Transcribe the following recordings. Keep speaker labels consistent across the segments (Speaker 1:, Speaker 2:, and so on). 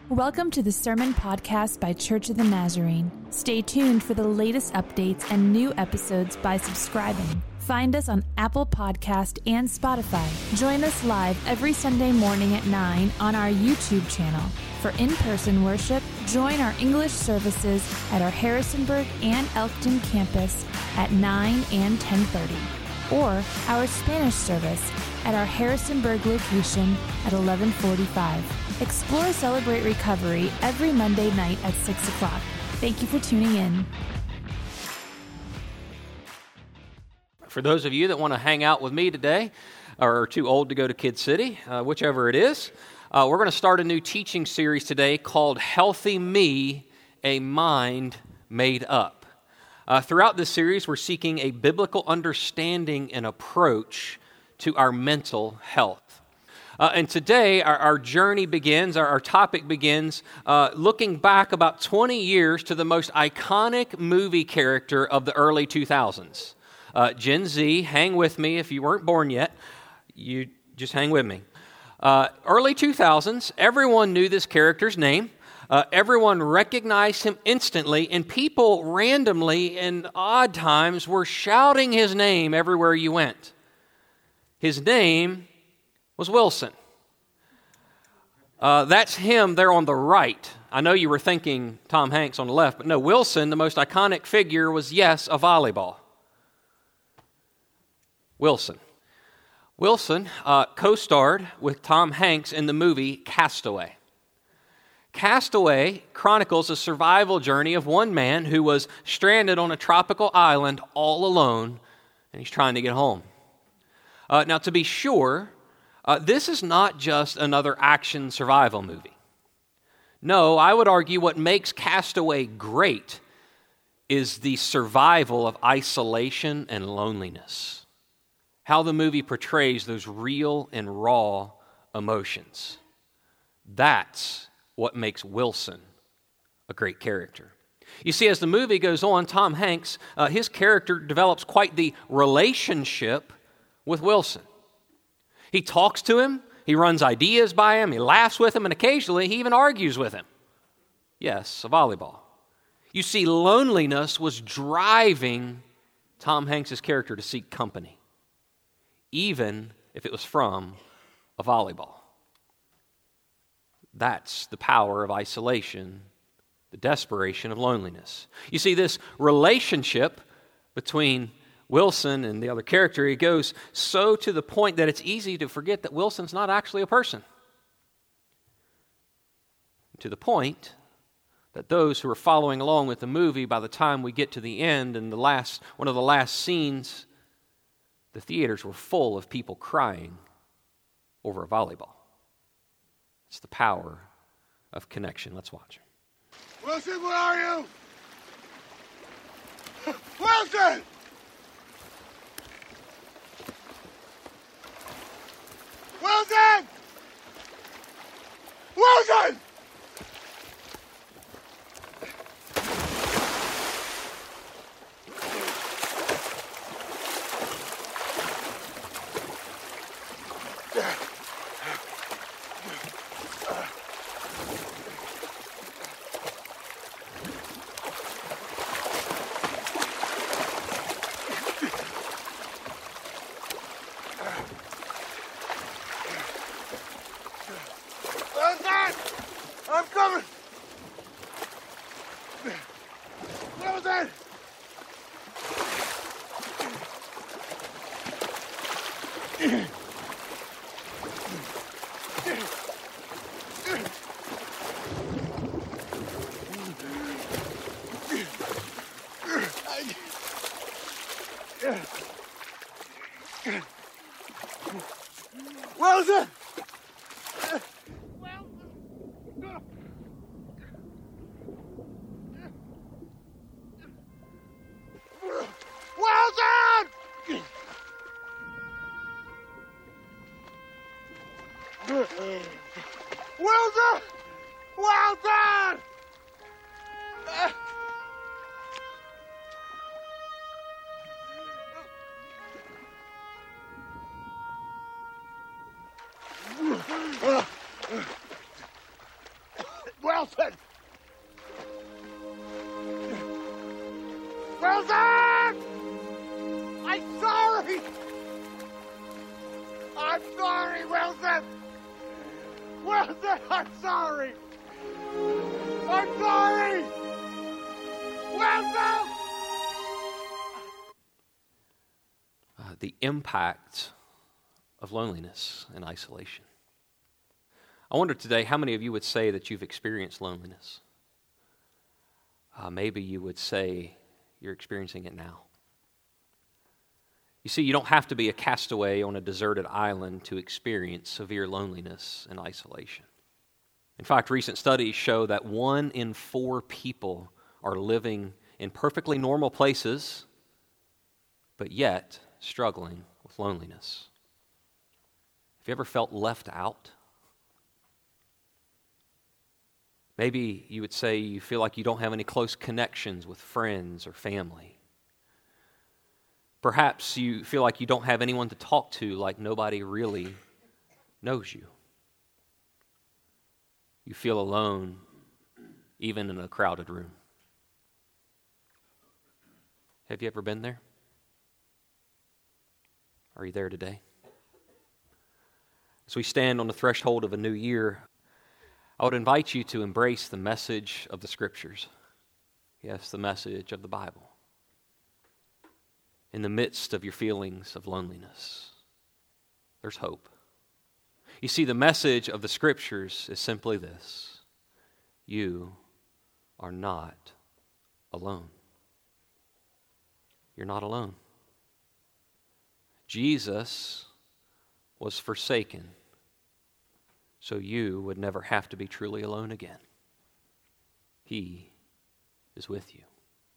Speaker 1: Welcome to the Sermon Podcast by Church of the Nazarene. Stay tuned for the latest updates and new episodes by subscribing. Find us on Apple Podcast and Spotify. Join us live every Sunday morning at 9 on our YouTube channel. For in-person worship, join our English services at our Harrisonburg and Elkton campus at 9 and 10:30, or our Spanish service at our Harrisonburg location at 11:45. Explore Celebrate Recovery every Monday night at 6 o'clock. Thank you for tuning in.
Speaker 2: For those of you that want to hang out with me today, or are too old to go to Kid City, whichever it is, we're going to start a new teaching series today called Healthy Me, A Mind Made Up. Throughout this series, we're seeking a biblical understanding and approach to our mental health. And today, our journey begins, our topic begins, looking back about 20 years to the most iconic movie character of the early 2000s. Gen Z, hang with me if you weren't born yet. You just hang with me. Early 2000s, everyone knew this character's name. Everyone recognized him instantly, and people randomly in odd times were shouting his name everywhere you went. His name was Wilson. That's him there on the right. I know you were thinking Tom Hanks on the left, but no, Wilson, the most iconic figure, was, yes, a volleyball. Wilson co-starred with Tom Hanks in the movie Castaway. Castaway chronicles the survival journey of one man who was stranded on a tropical island all alone, and he's trying to get home. Now, to be sure, this is not just another action survival movie. No, I would argue what makes Castaway great is the survival of isolation and loneliness. How the movie portrays those real and raw emotions. That's what makes Wilson a great character. You see, as the movie goes on, Tom Hanks, his character develops quite the relationship with Wilson. He talks to him, he runs ideas by him, he laughs with him, and occasionally he even argues with him. Yes, a volleyball. You see, loneliness was driving Tom Hanks' character to seek company, even if it was from a volleyball. That's the power of isolation, the desperation of loneliness. You see, this relationship between Wilson and the other character, it goes so to the point that it's easy to forget that Wilson's not actually a person. To the point that those who are following along with the movie, by the time we get to the end and one of the last scenes, the theaters were full of people crying over a volleyball. It's the power of connection. Let's watch.
Speaker 3: Wilson, where are you? Wilson! Wilson! Wilson! I'm coming! Wilson! Wilson! Wilson! Wilson! Wilson! Wilson! I'm sorry! I'm sorry, Wilson! Wilson, I'm sorry! I'm sorry! Wilson!
Speaker 2: The impact of loneliness and isolation. I wonder today how many of you would say that you've experienced loneliness. Maybe you would say you're experiencing it now. You see, you don't have to be a castaway on a deserted island to experience severe loneliness and isolation. In fact, recent studies show that 1 in 4 people are living in perfectly normal places, but yet struggling with loneliness. Have you ever felt left out? Maybe you would say you feel like you don't have any close connections with friends or family. Perhaps you feel like you don't have anyone to talk to, like nobody really knows you. You feel alone, even in a crowded room. Have you ever been there? Are you there today? As we stand on the threshold of a new year, I would invite you to embrace the message of the Scriptures. Yes, the message of the Bible. In the midst of your feelings of loneliness, there's hope. You see, the message of the Scriptures is simply this: you are not alone. You're not alone. Jesus was forsaken so you would never have to be truly alone again. He is with you.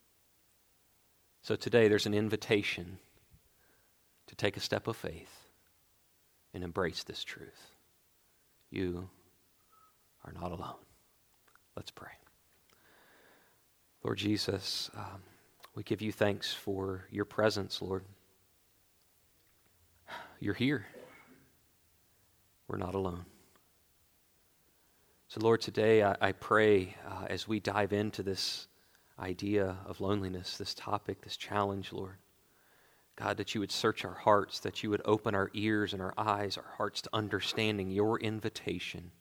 Speaker 2: So today there's an invitation to take a step of faith and embrace this truth. You are not alone. Let's pray. Lord Jesus, we give you thanks for your presence, Lord. You're here. We're not alone. So Lord, today I pray as we dive into this idea of loneliness, this topic, this challenge, Lord, God, that you would search our hearts, that you would open our ears and our eyes, our hearts to understanding your invitation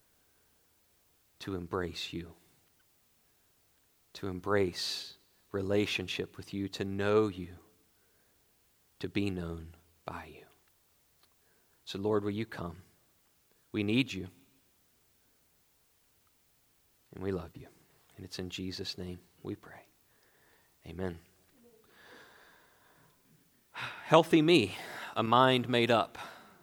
Speaker 2: to embrace you, to embrace relationship with you, to know you, to be known by you. So Lord, will you come? We need you. And we love you. And it's in Jesus' name we pray. Amen. Healthy me, a mind made up.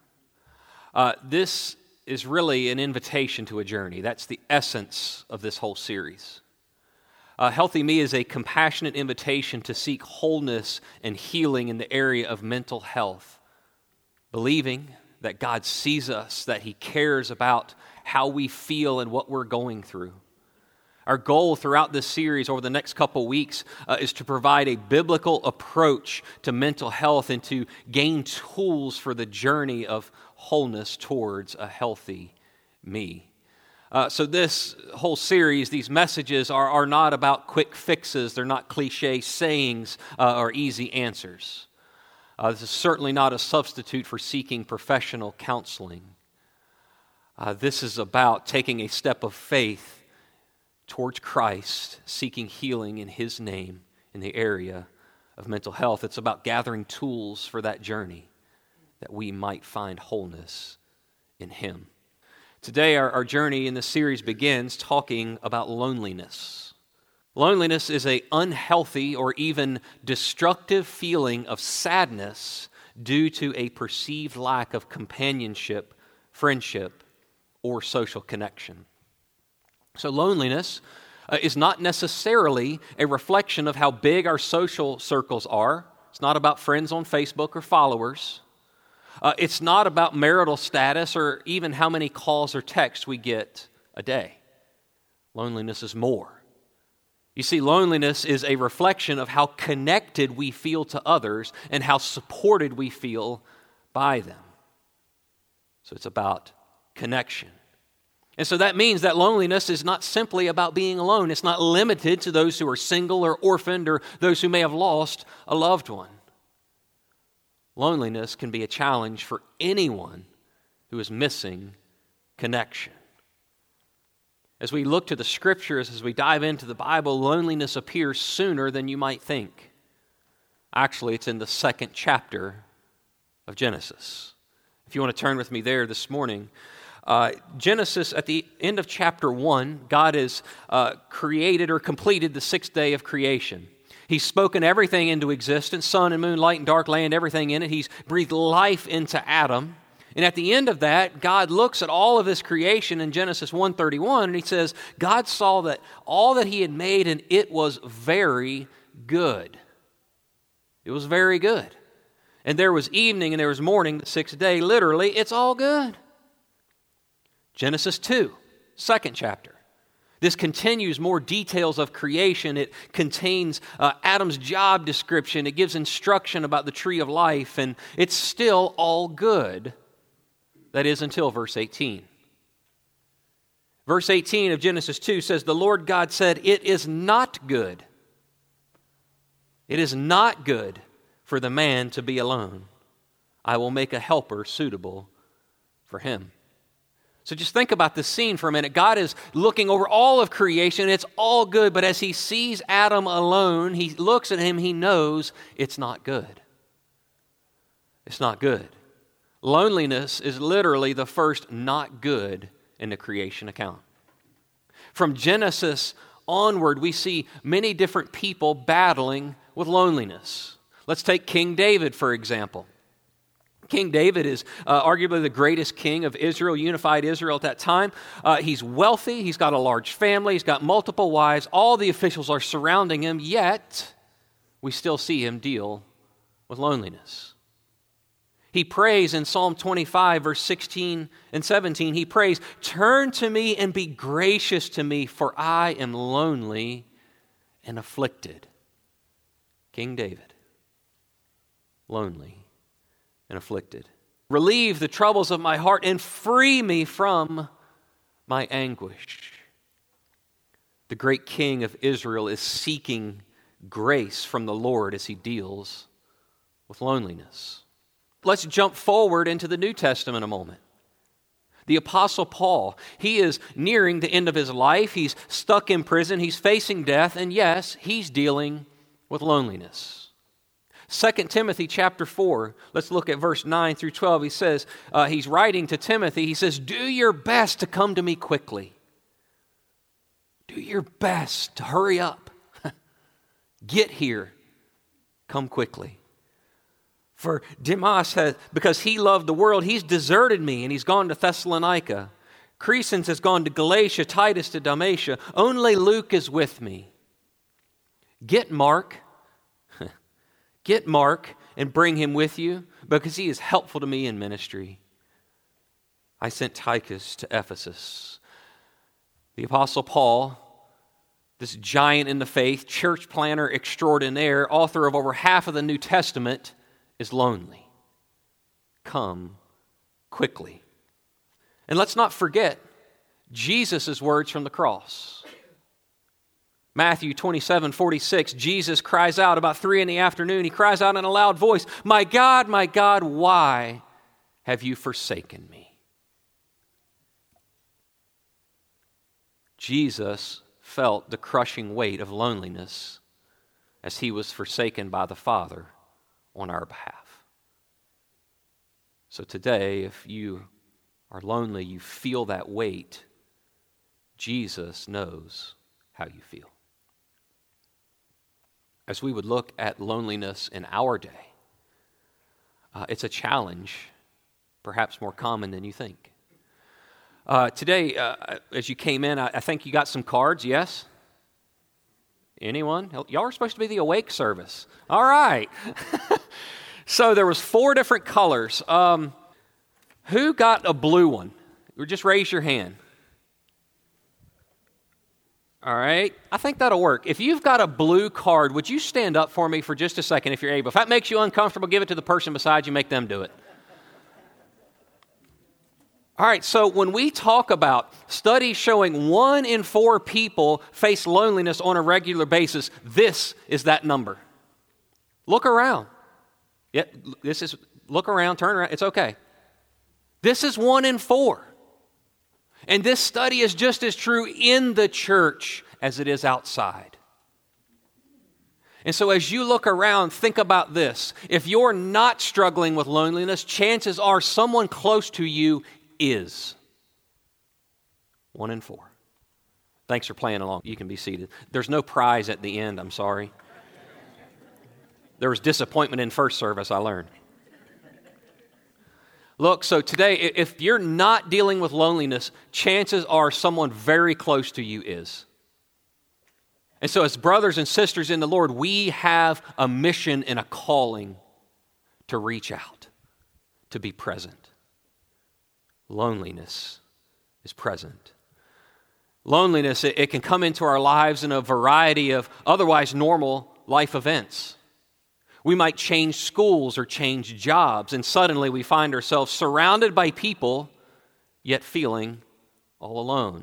Speaker 2: This is really an invitation to a journey. That's the essence of this whole series. Healthy Me is a compassionate invitation to seek wholeness and healing in the area of mental health, believing that God sees us, that He cares about how we feel and what we're going through. Our goal throughout this series over the next couple weeks is to provide a biblical approach to mental health and to gain tools for the journey of wholeness towards a healthy me. So this whole series, these messages are not about quick fixes. They're not cliche sayings or easy answers. This is certainly not a substitute for seeking professional counseling. This is about taking a step of faith towards Christ, seeking healing in His name in the area of mental health. It's about gathering tools for that journey that we might find wholeness in Him. Today, our journey in this series begins talking about loneliness. Loneliness is an unhealthy or even destructive feeling of sadness due to a perceived lack of companionship, friendship, or social connection. So loneliness is not necessarily a reflection of how big our social circles are. It's not about friends on Facebook or followers. It's not about marital status or even how many calls or texts we get a day. Loneliness is more. You see, loneliness is a reflection of how connected we feel to others and how supported we feel by them. So it's about connection. And so that means that loneliness is not simply about being alone. It's not limited to those who are single or orphaned or those who may have lost a loved one. Loneliness can be a challenge for anyone who is missing connection. As we look to the Scriptures, as we dive into the Bible, loneliness appears sooner than you might think. Actually, it's in the 2nd chapter of Genesis. If you want to turn with me there this morning, Genesis, at the end of chapter 1, God has created or completed the 6th day of creation. He's spoken everything into existence, sun and moon, light and dark land, everything in it. He's breathed life into Adam. And at the end of that, God looks at all of his creation in Genesis 1:31, and he says, God saw that all that he had made, and it was very good. It was very good. And there was evening and there was morning, the 6th day. Literally, it's all good. Genesis 2, 2nd chapter. This continues more details of creation. It contains Adam's job description. It gives instruction about the tree of life, and it's still all good. That is until verse 18. Verse 18 of Genesis 2 says, the Lord God said, it is not good. It is not good for the man to be alone. I will make a helper suitable for him. So just think about this scene for a minute. God is looking over all of creation. It's all good, but as he sees Adam alone, he looks at him, he knows it's not good. It's not good. Loneliness is literally the first not good in the creation account. From Genesis onward, we see many different people battling with loneliness. Let's take King David, for example. King David is arguably the greatest king of Israel, unified Israel at that time. He's wealthy, he's got a large family, he's got multiple wives, all the officials are surrounding him, yet we still see him deal with loneliness. He prays in Psalm 25, verse 16 and 17, he prays, turn to me and be gracious to me, for I am lonely and afflicted. King David, lonely and afflicted. Relieve the troubles of my heart and free me from my anguish. The great king of Israel is seeking grace from the Lord as he deals with loneliness. Let's jump forward into the New Testament a moment. The Apostle Paul, he is nearing the end of his life. He's stuck in prison. He's facing death. And yes, he's dealing with loneliness. 2 Timothy chapter 4, let's look at verse 9 through 12. He says, he's writing to Timothy, he says, do your best to come to me quickly. Do your best to hurry up. Get here. Come quickly. For Demas, because he loved the world, he's deserted me and he's gone to Thessalonica. Crescens has gone to Galatia, Titus to Dalmatia. Only Luke is with me. Get Mark and bring him with you, because he is helpful to me in ministry. I sent Tychus to Ephesus. The Apostle Paul, this giant in the faith, church planner extraordinaire, author of over half of the New Testament, is lonely. Come quickly. And let's not forget Jesus' words from the cross. Matthew 27:46, Jesus cries out about 3 p.m. He cries out in a loud voice, my God, why have you forsaken me? Jesus felt the crushing weight of loneliness as he was forsaken by the Father on our behalf. So today, if you are lonely, you feel that weight, Jesus knows how you feel. As we would look at loneliness in our day, it's a challenge, perhaps more common than you think. Today, as you came in, I think you got some cards, yes? Anyone? Y'all are supposed to be the awake service. All right. So there was 4 different colors. Who got a blue one? Just raise your hand. All right. I think that'll work. If you've got a blue card, would you stand up for me for just a second if you're able? If that makes you uncomfortable, give it to the person beside you, make them do it. All right, so when we talk about studies showing 1 in 4 people face loneliness on a regular basis, this is that number. Look around. Yeah, look around, turn around, it's okay. This is 1 in 4. And this study is just as true in the church as it is outside. And so as you look around, think about this. If you're not struggling with loneliness, chances are someone close to you is. 1 in 4. Thanks for playing along. You can be seated. There's no prize at the end, I'm sorry. There was disappointment in first service, I learned. Look, so today, if you're not dealing with loneliness, chances are someone very close to you is. And so as brothers and sisters in the Lord, we have a mission and a calling to reach out, to be present. Loneliness is present. Loneliness, it can come into our lives in a variety of otherwise normal life events. We might change schools or change jobs, and suddenly we find ourselves surrounded by people, yet feeling all alone.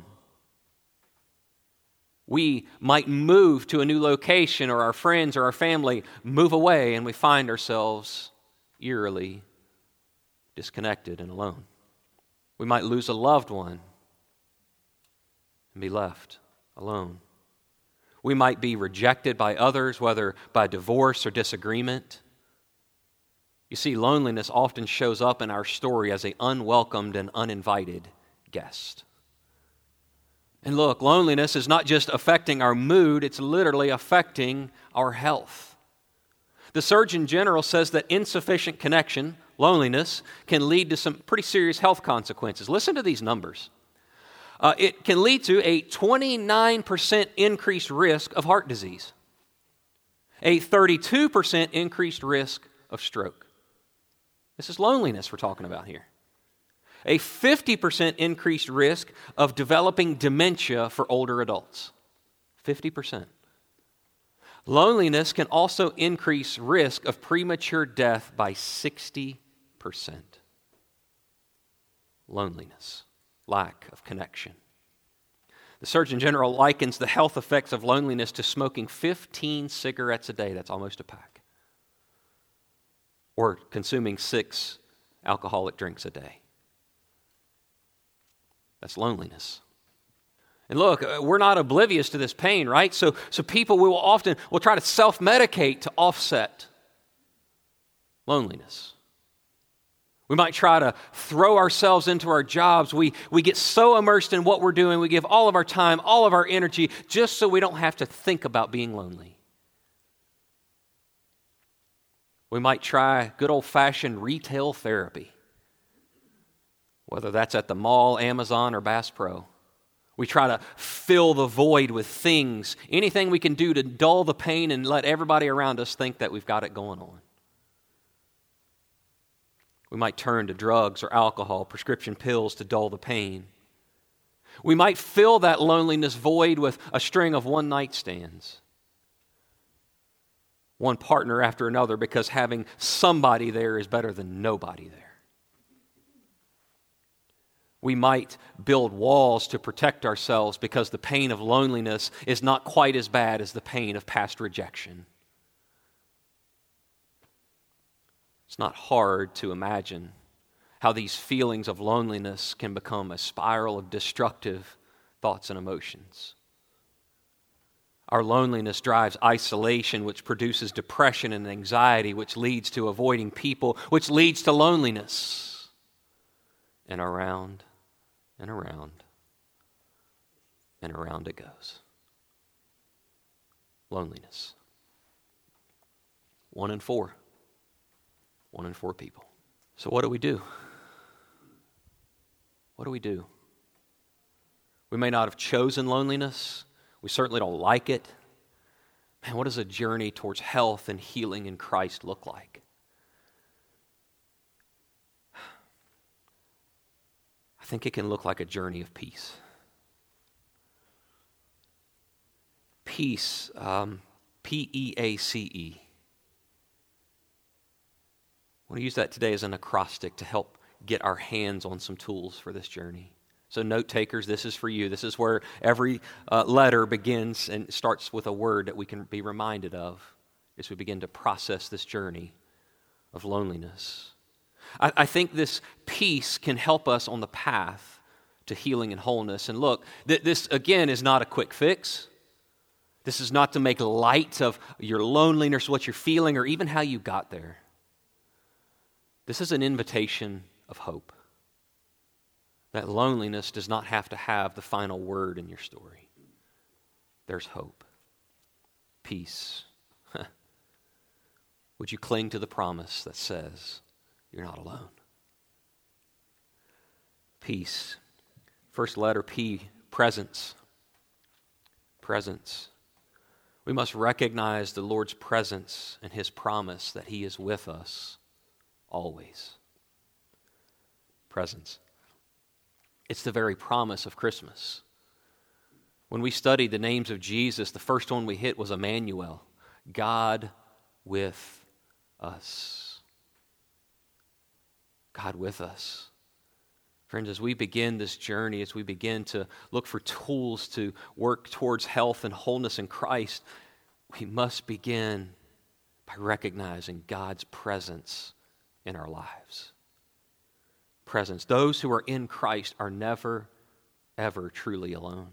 Speaker 2: We might move to a new location, or our friends or our family move away, and we find ourselves eerily disconnected and alone. We might lose a loved one and be left alone. We might be rejected by others, whether by divorce or disagreement. You see, loneliness often shows up in our story as an unwelcomed and uninvited guest. And look, loneliness is not just affecting our mood, it's literally affecting our health. The Surgeon General says that insufficient connection, loneliness, can lead to some pretty serious health consequences. Listen to these numbers. It can lead to a 29% increased risk of heart disease, a 32% increased risk of stroke. This is loneliness we're talking about here. A 50% increased risk of developing dementia for older adults. 50%. Loneliness can also increase risk of premature death by 60%. Loneliness. Lack of connection. The Surgeon General likens the health effects of loneliness to smoking 15 cigarettes a day. That's almost a pack. Or consuming 6 alcoholic drinks a day. That's loneliness. And look, we're not oblivious to this pain, right? So people will try to self-medicate to offset loneliness. We might try to throw ourselves into our jobs. We get so immersed in what we're doing, we give all of our time, all of our energy, just so we don't have to think about being lonely. We might try good old-fashioned retail therapy, whether that's at the mall, Amazon, or Bass Pro. We try to fill the void with things, anything we can do to dull the pain and let everybody around us think that we've got it going on. We might turn to drugs or alcohol, prescription pills to dull the pain. We might fill that loneliness void with a string of one-night stands. One partner after another, because having somebody there is better than nobody there. We might build walls to protect ourselves because the pain of loneliness is not quite as bad as the pain of past rejection. It's not hard to imagine how these feelings of loneliness can become a spiral of destructive thoughts and emotions. Our loneliness drives isolation, which produces depression and anxiety, which leads to avoiding people, which leads to loneliness. And around and around and around it goes. Loneliness. 1 in 4. 1 in 4 people. So what do we do? What do we do? We may not have chosen loneliness. We certainly don't like it. Man, what does a journey towards health and healing in Christ look like? I think it can look like a journey of peace. Peace, P-E-A-C-E. I want to use that today as an acrostic to help get our hands on some tools for this journey. So note takers, this is for you. This is where every letter begins and starts with a word that we can be reminded of as we begin to process this journey of loneliness. I think this peace can help us on the path to healing and wholeness. And look, this again is not a quick fix. This is not to make light of your loneliness, what you're feeling, or even how you got there. This is an invitation of hope. That loneliness does not have to have the final word in your story. There's hope. Peace. Would you cling to the promise that says you're not alone? Peace. First letter P, presence. Presence. We must recognize the Lord's presence and His promise that He is with us always. Presence. It's the very promise of Christmas. When we studied the names of Jesus, the first one we hit was Emmanuel, God with us. God with us. Friends, as we begin this journey, as we begin to look for tools to work towards health and wholeness in Christ, we must begin by recognizing God's presence in our lives. Presence. Those who are in Christ are never, ever truly alone.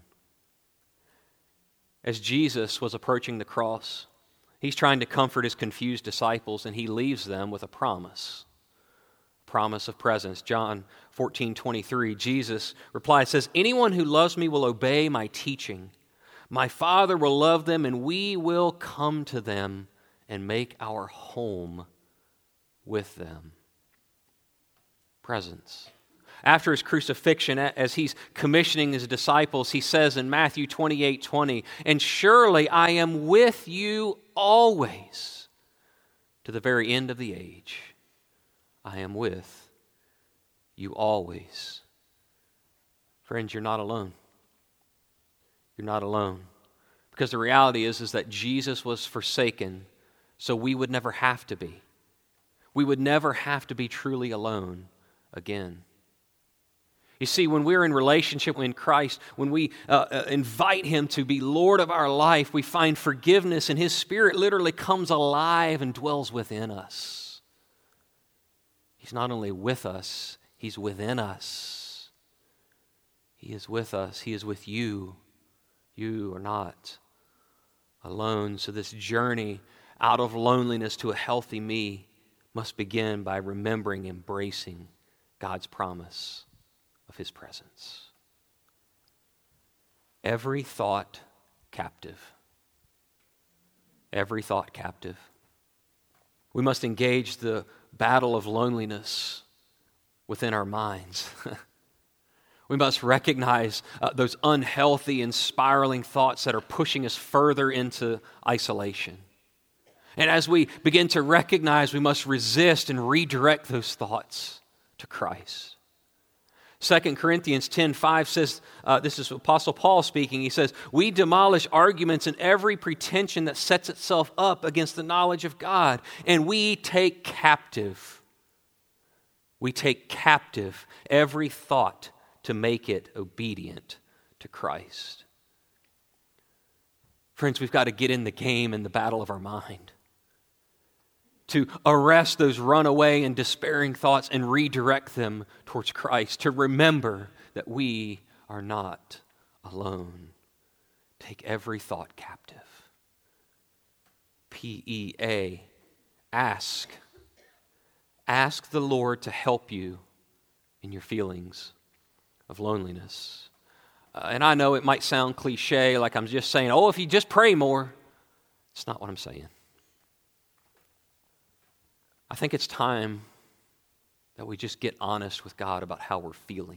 Speaker 2: As Jesus was approaching the cross, He's trying to comfort His confused disciples, and He leaves them with a promise. Promise of presence. John 14:23, Jesus replies, says, anyone who loves me will obey my teaching. My Father will love them, and we will come to them and make our home with them. Presence. After His crucifixion, as He's commissioning His disciples, He says in Matthew 28:20, and surely I am with you always to the very end of the age. I am with you always. Friends, you're not alone. You're not alone. Because the reality is that Jesus was forsaken so we would never have to be. We would never have to be truly alone again. You see, when we're in relationship with Christ, when we invite Him to be Lord of our life, we find forgiveness, and His Spirit literally comes alive and dwells within us. He's not only with us, He's within us. He is with us. He is with you. You are not alone. So this journey out of loneliness to a healthy me must begin by remembering, embracing God's promise of His presence. Every thought captive. Every thought captive. We must engage the battle of loneliness within our minds. We must recognize those unhealthy and spiraling thoughts that are pushing us further into isolation. And as we begin to recognize, we must resist and redirect those thoughts to Christ. 2 Corinthians 10:5 says, this is Apostle Paul speaking, he says, we demolish arguments and every pretension that sets itself up against the knowledge of God, and we take captive every thought to make it obedient to Christ. Friends, we've got to get in the game in the battle of our mind, to arrest those runaway and despairing thoughts and redirect them towards Christ, to remember that we are not alone. Take every thought captive. PEA, ask. Ask the Lord to help you in your feelings of loneliness. And I know it might sound cliche, like I'm just saying, if you just pray more. It's not what I'm saying. I think it's time that we just get honest with God about how we're feeling.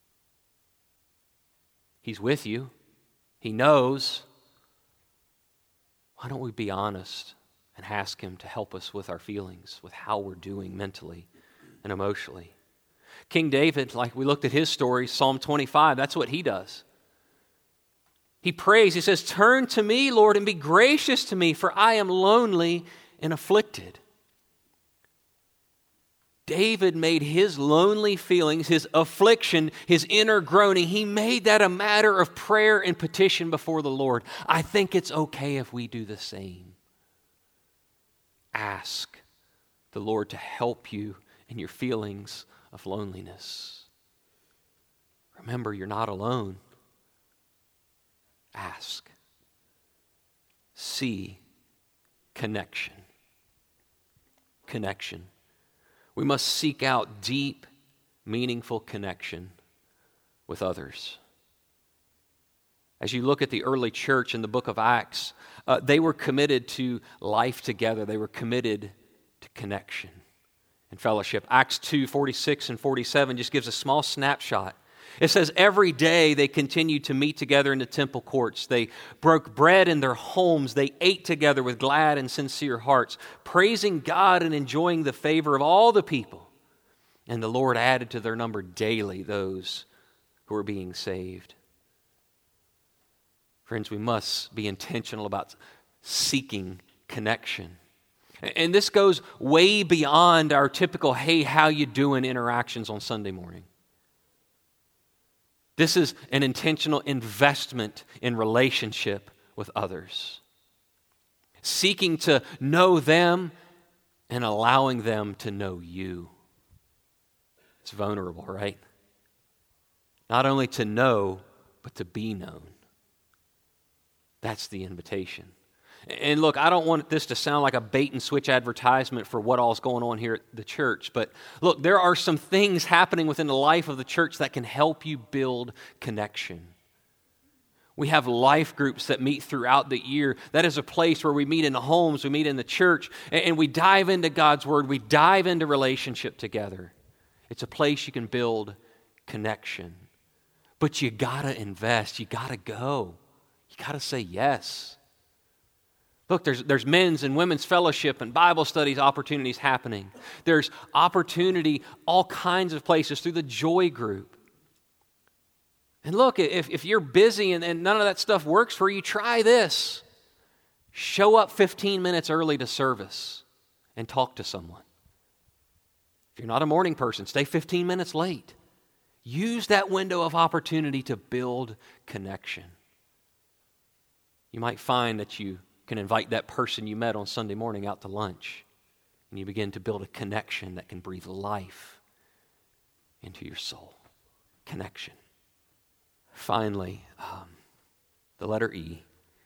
Speaker 2: He's with you. He knows. Why don't we be honest and ask Him to help us with our feelings, with how we're doing mentally and emotionally? King David, like we looked at his story, Psalm 25, that's what he does. He prays, he says, turn to me, Lord, and be gracious to me, for I am lonely and afflicted. David made his lonely feelings, his affliction, his inner groaning, he made that a matter of prayer and petition before the Lord. I think it's okay if we do the same. Ask the Lord to help you in your feelings of loneliness. Remember, you're not alone. Ask. See connection. Connection. We must seek out deep, meaningful connection with others. As you look at the early church in the book of Acts, they were committed to life together. They were committed to connection and fellowship. Acts 2:46 and 47 just gives a small snapshot. It says, every day they continued to meet together in the temple courts. They broke bread in their homes. They ate together with glad and sincere hearts, praising God and enjoying the favor of all the people. And the Lord added to their number daily those who were being saved. Friends, we must be intentional about seeking connection. And this goes way beyond our typical, hey, how you doing interactions on Sunday morning. This is an intentional investment in relationship with others. Seeking to know them and allowing them to know you. It's vulnerable, right? Not only to know, but to be known. That's the invitation. And look, I don't want this to sound like a bait and switch advertisement for what all's going on here at the church. But look, there are some things happening within the life of the church that can help you build connection. We have life groups that meet throughout the year. That is a place where we meet in the homes, we meet in the church, and we dive into God's Word. We dive into relationship together. It's a place you can build connection. But you gotta invest. You gotta go. You gotta say yes. Look, there's men's and women's fellowship and Bible studies opportunities happening. There's opportunity all kinds of places through the Joy Group. And look, if you're busy and none of that stuff works for you, try this. Show up 15 minutes early to service and talk to someone. If you're not a morning person, stay 15 minutes late. Use that window of opportunity to build connection. You might find that you can invite that person you met on Sunday morning out to lunch, and you begin to build a connection that can breathe life into your soul. Connection. Finally, the letter E,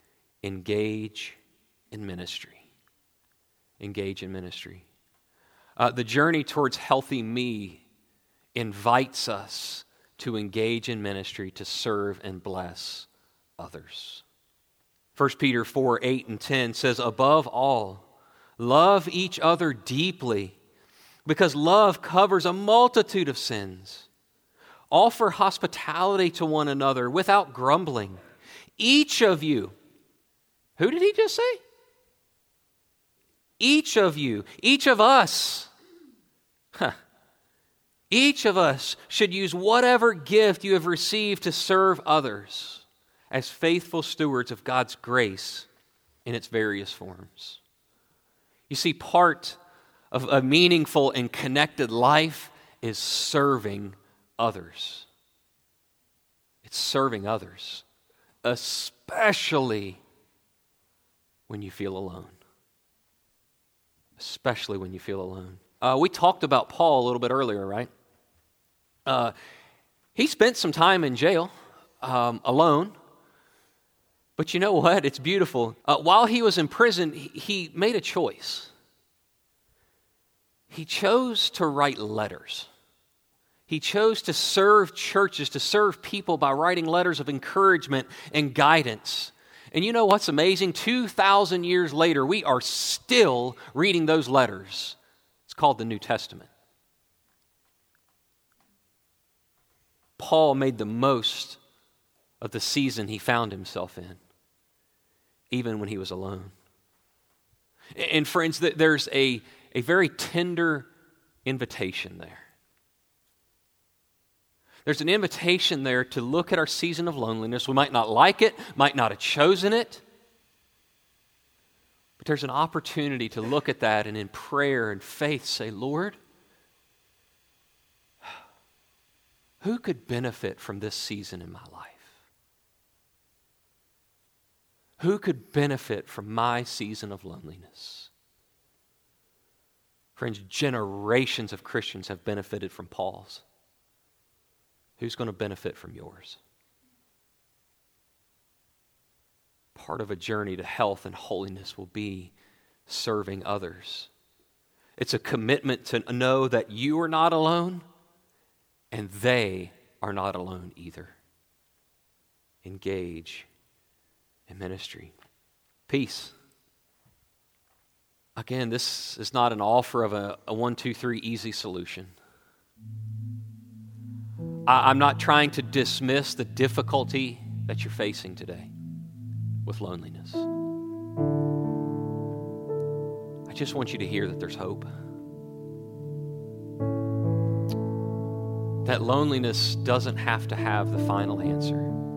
Speaker 2: engage in ministry. Engage in ministry. The journey towards healthy me invites us to engage in ministry, to serve and bless others. 1 Peter 4:8 and 10 says, above all, love each other deeply, because love covers a multitude of sins. Offer hospitality to one another without grumbling. Each of you, who did he just say? Each of you, each of us, each of us should use whatever gift you have received to serve others as faithful stewards of God's grace in its various forms. You see, part of a meaningful and connected life is serving others. It's serving others, especially when you feel alone. Especially when you feel alone. We talked about Paul a little bit earlier, right? He spent some time in jail alone. But you know what? It's beautiful. While he was in prison, he made a choice. He chose to write letters. He chose to serve churches, to serve people by writing letters of encouragement and guidance. And you know what's amazing? 2,000 years later, we are still reading those letters. It's called the New Testament. Paul made the most of the season he found himself in, even when he was alone. And friends, there's a very tender invitation there. There's an invitation there to look at our season of loneliness. We might not like it, might not have chosen it, but there's an opportunity to look at that and in prayer and faith say, Lord, Who could benefit from this season in my life? Who could benefit from my season of loneliness? Friends, generations of Christians have benefited from Paul's. Who's going to benefit from yours? Part of a journey to health and holiness will be serving others. It's a commitment to know that you are not alone and they are not alone either. Engage in ministry. Peace. Again, this is not an offer of a 1, 2, 3 easy solution. I'm not trying to dismiss the difficulty that you're facing today with loneliness. I just want you to hear that there's hope. That loneliness doesn't have to have the final answer.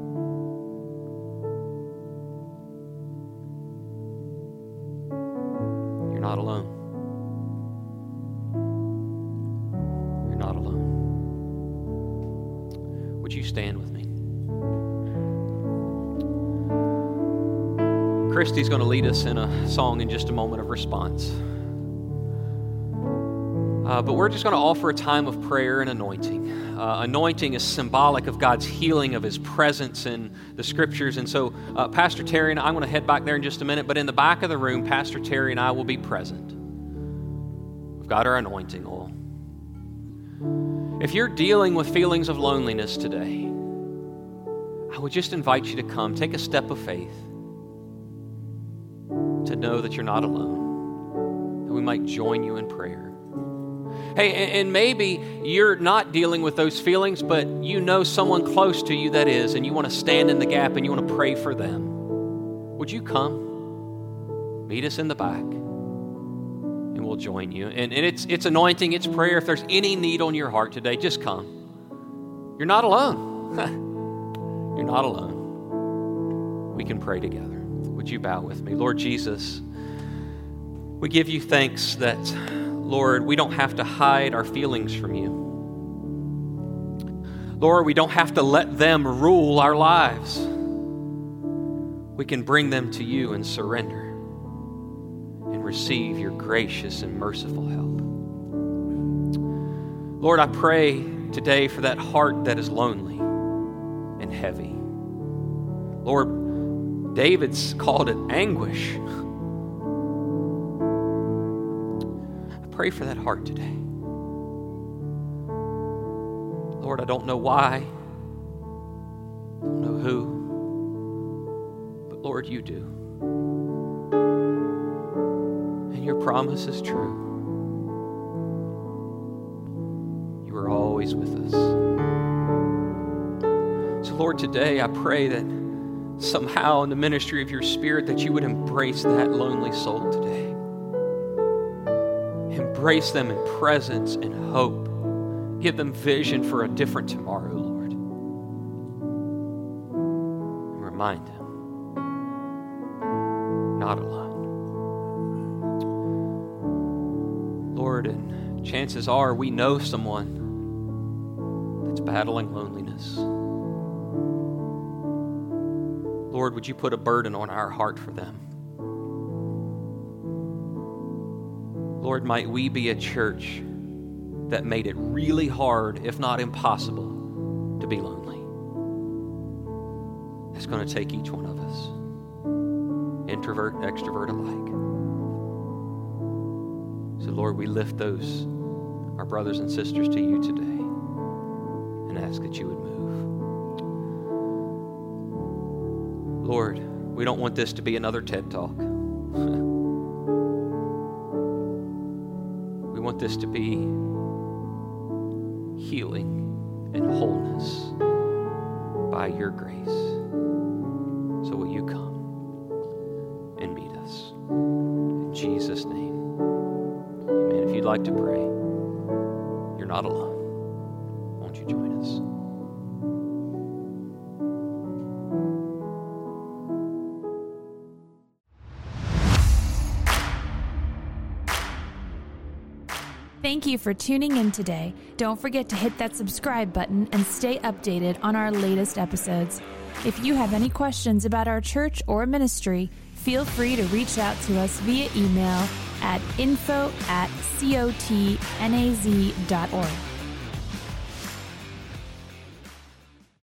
Speaker 2: You're not alone. You're not alone. Would you stand with me? Christy's going to lead us in a song in just a moment of response. But we're just going to offer a time of prayer and anointing. Anointing is symbolic of God's healing, of His presence in the Scriptures. And so Pastor Terry and I'm going to head back there in just a minute. But in the back of the room, Pastor Terry and I will be present. We've got our anointing oil. If you're dealing with feelings of loneliness today, I would just invite you to come. Take a step of faith to know that you're not alone, that we might join you in prayer. Hey, and maybe you're not dealing with those feelings, but you know someone close to you that is, and you want to stand in the gap and you want to pray for them. Would you come? Meet us in the back, and we'll join you. And it's anointing, it's prayer. If there's any need on your heart today, just come. You're not alone. You're not alone. We can pray together. Would you bow with me? Lord Jesus, we give you thanks that, Lord, we don't have to hide our feelings from you. Lord, we don't have to let them rule our lives. We can bring them to you and surrender and receive your gracious and merciful help. Lord, I pray today for that heart that is lonely and heavy. Lord, David's called it anguish. Pray for that heart today. Lord, I don't know why, I don't know who, but Lord, you do. And your promise is true. You are always with us. So Lord, today I pray that somehow in the ministry of your Spirit that you would embrace that lonely soul today. Embrace them in presence and hope. Give them vision for a different tomorrow, Lord. And remind them, not alone. Lord, and chances are we know someone that's battling loneliness. Lord, would you put a burden on our heart for them? Lord, might we be a church that made it really hard, if not impossible, to be lonely. It's going to take each one of us, introvert, extrovert alike. So Lord, we lift those, our brothers and sisters, to you today and ask that you would move. Lord, we don't want this to be another TED Talk. We want this to be healing and wholeness by your grace. So will you come and meet us? In Jesus' name, amen. If you'd like to pray, you're not alone. Won't you join us?
Speaker 1: Thank you for tuning in today. Don't forget to hit that subscribe button and stay updated on our latest episodes. If you have any questions about our church or ministry, feel free to reach out to us via email at info@cotnaz.org.